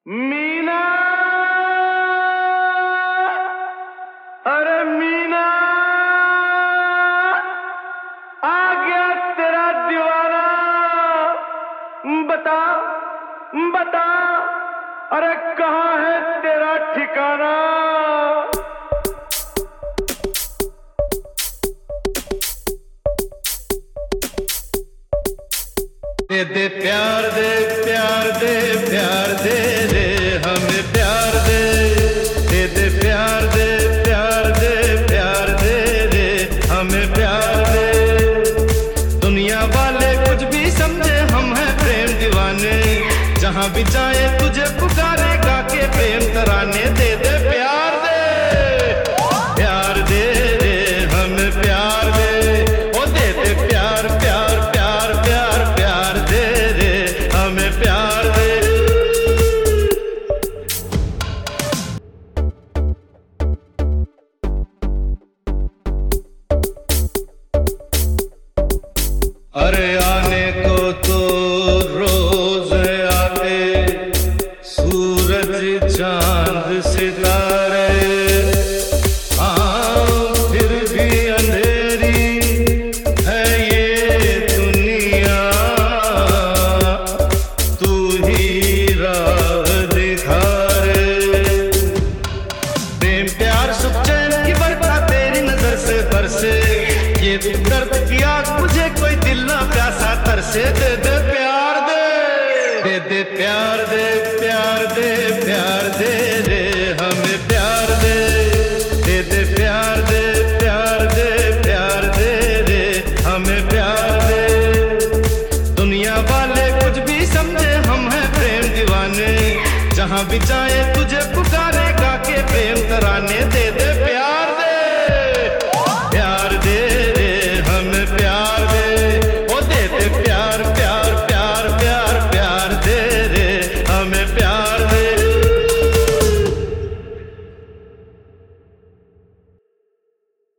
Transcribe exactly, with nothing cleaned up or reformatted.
मीना, अरे मीना, आ गया तेरा दीवाना। बता बता, अरे कहाँ है तेरा ठिकाना। दे दे प्यार दे प्यार दे प्यार दे रे हमें प्यार दे। दे दे प्यार दे प्यार दे प्यार दे रे हमें प्यार दे। दुनिया वाले कुछ भी समझे हम हैं प्रेम दीवाने। जहाँ भी जाए तुझे पुकारे गा के प्रेम तराने। दे दे प्यार दे प्यार दे रे हमें प्यार दे। ओ दे दे प्यार प्यार प्यार प्यार प्यार दे रे हमें प्यार दे। अरे आने को तो रोज आते सूरज चांद सितारे। हाँ फिर भी अंधेरी है ये दुनिया। तू ही राह दिखा रे। प्रेम प्यार सुख चैन की बरखा तेरी नजर से बरसे। ये दर्द की आग मुझे कोई दिल ना प्यासा तरसे। दे दे प्यार दे दे दे प्यार दे प्यार दे प्यार दे रे हमें प्यार दे। दे दे प्यार दे प्यार दे प्यार दे रे हमें प्यार दे। दुनिया वाले कुछ भी समझे हम हैं प्रेम दीवाने। जहाँ भी जाए तुझे पुकारे गा के प्रेम तराने। दे दे